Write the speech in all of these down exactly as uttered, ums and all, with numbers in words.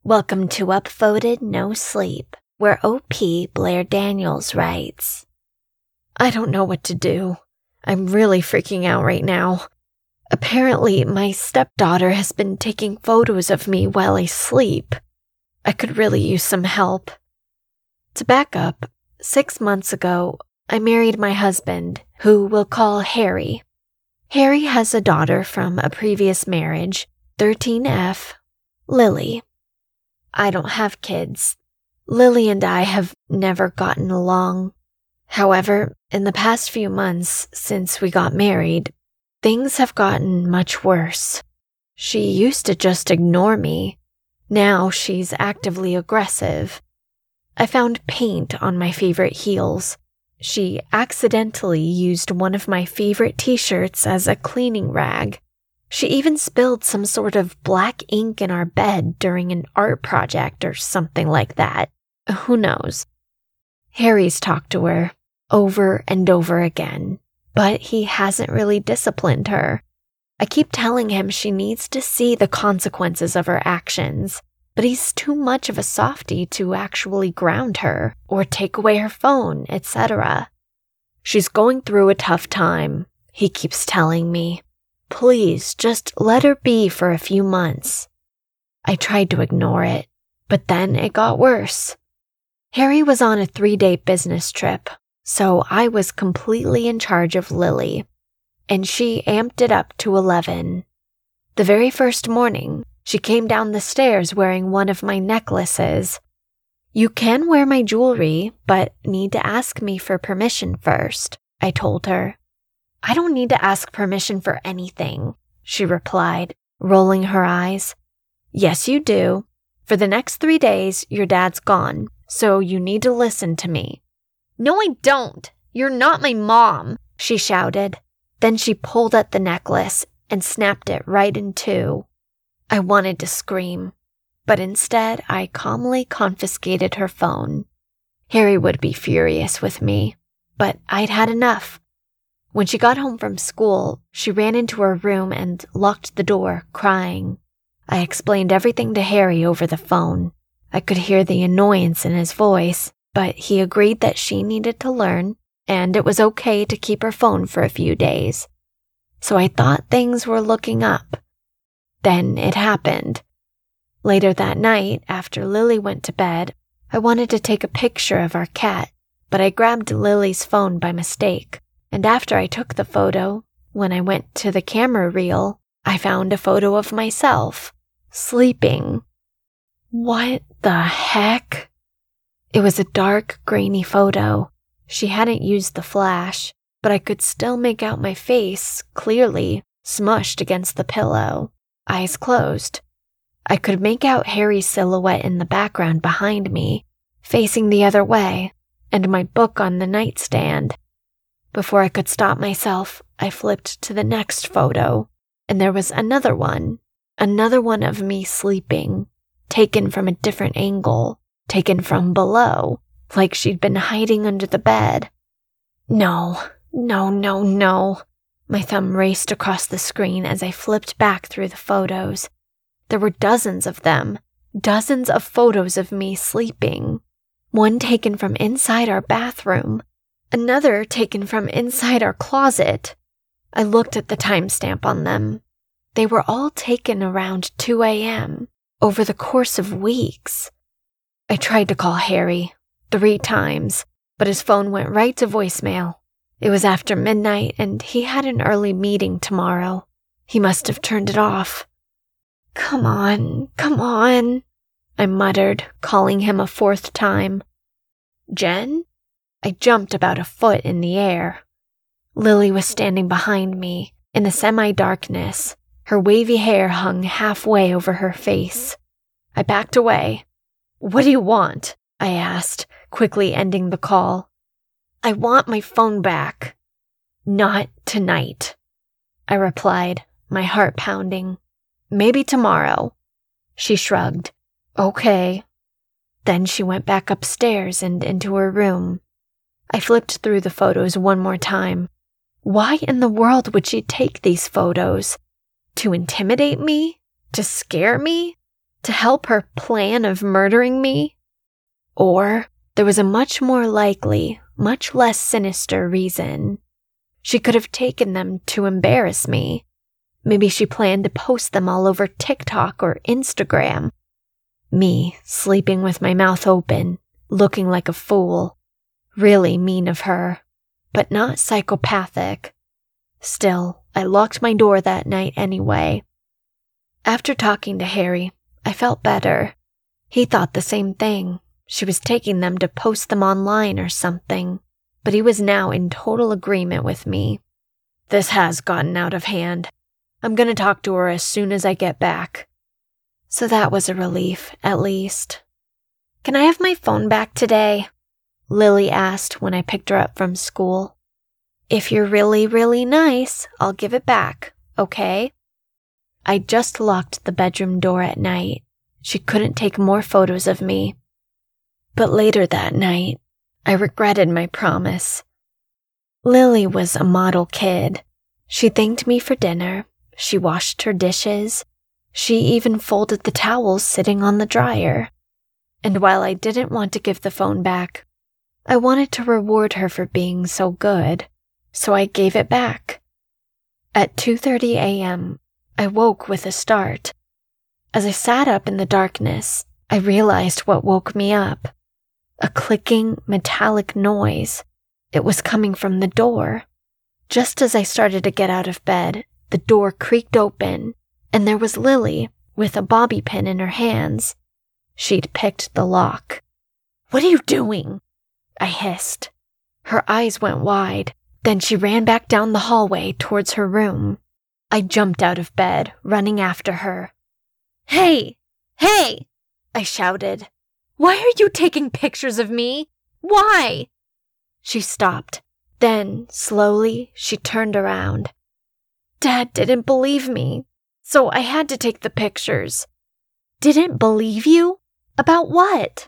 Welcome to Upvoted No Sleep, where O P Blair Daniels writes. I don't know what to do. I'm really freaking out right now. Apparently, my stepdaughter has been taking photos of me while I sleep. I could really use some help. To back up, six months ago, I married my husband, who we'll call Harry. Harry has a daughter from a previous marriage, thirteen F, Lily. I don't have kids. Lily and I have never gotten along. However, in the past few months since we got married, things have gotten much worse. She used to just ignore me. Now she's actively aggressive. I found paint on my favorite heels. She accidentally used one of my favorite t-shirts as a cleaning rag. She even spilled some sort of black ink in our bed during an art project or something like that. Who knows? Harry's talked to her over and over again, but he hasn't really disciplined her. I keep telling him she needs to see the consequences of her actions, but he's too much of a softie to actually ground her or take away her phone, et cetera. She's going through a tough time, he keeps telling me. Please, just let her be for a few months. I tried to ignore it, but then it got worse. Harry was on a three-day business trip, so I was completely in charge of Lily, and she amped it up to eleven. The very first morning, she came down the stairs wearing one of my necklaces. You can wear my jewelry, but need to ask me for permission first, I told her. I don't need to ask permission for anything, she replied, rolling her eyes. Yes, you do. For the next three days, your dad's gone, so you need to listen to me. No, I don't. You're not my mom, she shouted. Then she pulled at the necklace and snapped it right in two. I wanted to scream, but instead I calmly confiscated her phone. Harry would be furious with me, but I'd had enough. When she got home from school, she ran into her room and locked the door, crying. I explained everything to Harry over the phone. I could hear the annoyance in his voice, but he agreed that she needed to learn, and it was okay to keep her phone for a few days. So I thought things were looking up. Then it happened. Later that night, after Lily went to bed, I wanted to take a picture of our cat, but I grabbed Lily's phone by mistake. And after I took the photo, when I went to the camera reel, I found a photo of myself, sleeping. What the heck? It was a dark, grainy photo. She hadn't used the flash, but I could still make out my face, clearly, smushed against the pillow, eyes closed. I could make out Harry's silhouette in the background behind me, facing the other way, and my book on the nightstand. Before I could stop myself, I flipped to the next photo, and there was another one, another one of me sleeping, taken from a different angle, taken from below, like she'd been hiding under the bed. No, no, no, no. My thumb raced across the screen as I flipped back through the photos. There were dozens of them, dozens of photos of me sleeping. One taken from inside our bathroom, another taken from inside our closet. I looked at the timestamp on them. They were all taken around two a.m., over the course of weeks. I tried to call Harry, three times, but his phone went right to voicemail. It was after midnight, and he had an early meeting tomorrow. He must have turned it off. Come on, come on, I muttered, calling him a fourth time. Jen? I jumped about a foot in the air. Lily was standing behind me, in the semi-darkness. Her wavy hair hung halfway over her face. I backed away. What do you want? I asked, quickly ending the call. I want my phone back. Not tonight, I replied, my heart pounding. Maybe tomorrow. She shrugged. Okay. Then she went back upstairs and into her room. I flipped through the photos one more time. Why in the world would she take these photos? To intimidate me? To scare me? To help her plan of murdering me? Or there was a much more likely, much less sinister reason. She could have taken them to embarrass me. Maybe she planned to post them all over TikTok or Instagram. Me, sleeping with my mouth open, looking like a fool. Really mean of her, but not psychopathic. Still, I locked my door that night anyway. After talking to Harry, I felt better. He thought the same thing. She was taking them to post them online or something, but he was now in total agreement with me. This has gotten out of hand. I'm gonna talk to her as soon as I get back. So that was a relief, at least. Can I have my phone back today? Lily asked when I picked her up from school. If you're really, really nice, I'll give it back, okay? I just locked the bedroom door at night. She couldn't take more photos of me. But later that night, I regretted my promise. Lily was a model kid. She thanked me for dinner. She washed her dishes. She even folded the towels sitting on the dryer. And while I didn't want to give the phone back, I wanted to reward her for being so good, so I gave it back. At two thirty a.m., I woke with a start. As I sat up in the darkness, I realized what woke me up. A clicking, metallic noise. It was coming from the door. Just as I started to get out of bed, the door creaked open, and there was Lily with a bobby pin in her hands. She'd picked the lock. "What are you doing?" I hissed. Her eyes went wide. Then she ran back down the hallway towards her room. I jumped out of bed, running after her. "Hey! Hey!" I shouted. "Why are you taking pictures of me? Why?" She stopped. Then, slowly, she turned around. "Dad didn't believe me, so I had to take the pictures." "Didn't believe you? About what?"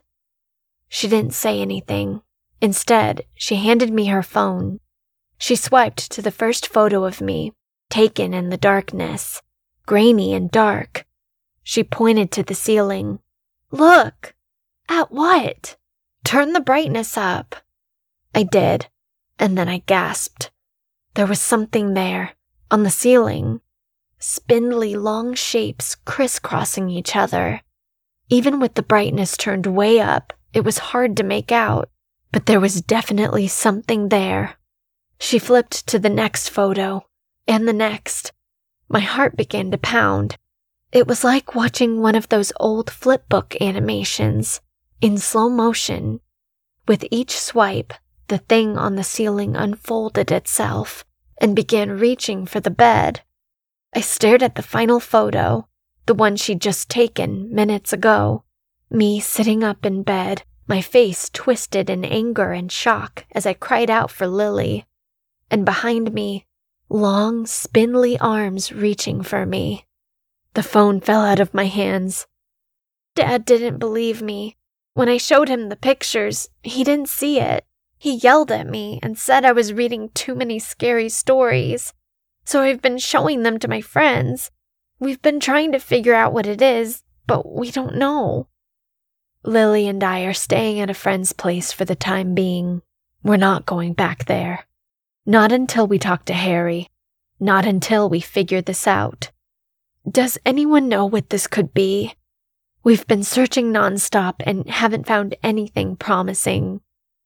She didn't say anything. Instead, she handed me her phone. She swiped to the first photo of me, taken in the darkness, grainy and dark. She pointed to the ceiling. "Look!" "At what?" "Turn the brightness up." I did, and then I gasped. There was something there, on the ceiling. Spindly long shapes crisscrossing each other. Even with the brightness turned way up, it was hard to make out, but there was definitely something there. She flipped to the next photo, and the next. My heart began to pound. It was like watching one of those old flipbook animations, in slow motion. With each swipe, the thing on the ceiling unfolded itself and began reaching for the bed. I stared at the final photo, the one she'd just taken minutes ago. Me sitting up in bed, my face twisted in anger and shock as I cried out for Lily. And behind me, long, spindly arms reaching for me. The phone fell out of my hands. Dad didn't believe me. When I showed him the pictures, he didn't see it. He yelled at me and said I was reading too many scary stories. So I've been showing them to my friends. We've been trying to figure out what it is, but we don't know. Lily and I are staying at a friend's place for the time being. We're not going back there. Not until we talk to Harry. Not until we figure this out. Does anyone know what this could be? We've been searching nonstop and haven't found anything promising.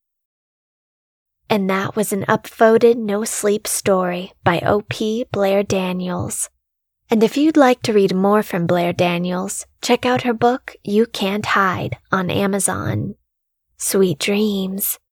And that was an upvoted no sleep story by O P Blair Daniels. And if you'd like to read more from Blair Daniels, check out her book You Can't Hide on Amazon. Sweet dreams.